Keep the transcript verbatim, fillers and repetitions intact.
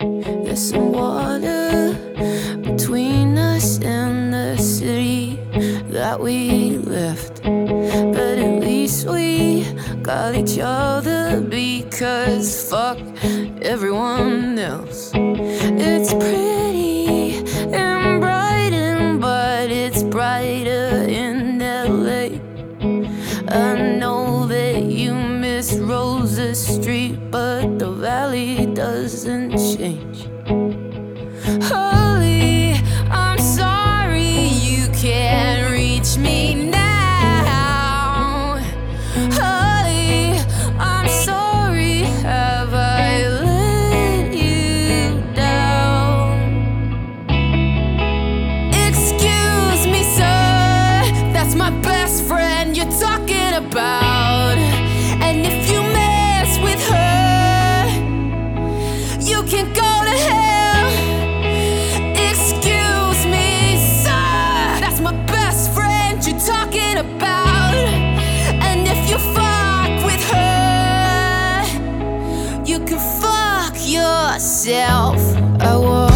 There's some water between us and the city that we left, but at least we got each other, because fuck everyone else. It's pretty in Brighton, but it's brighter in L A. I know that you miss Rosa Street, but the valley doesn't change. Holly, I'm sorry you can't reach me now. Holly, I'm sorry, have I let you down? Excuse me, sir, that's my best friend you're talking about. And if you mess with her, you can go to hell. Excuse me, sir, that's my best friend you're talking about. And if you fuck with her, you can fuck yourself. I was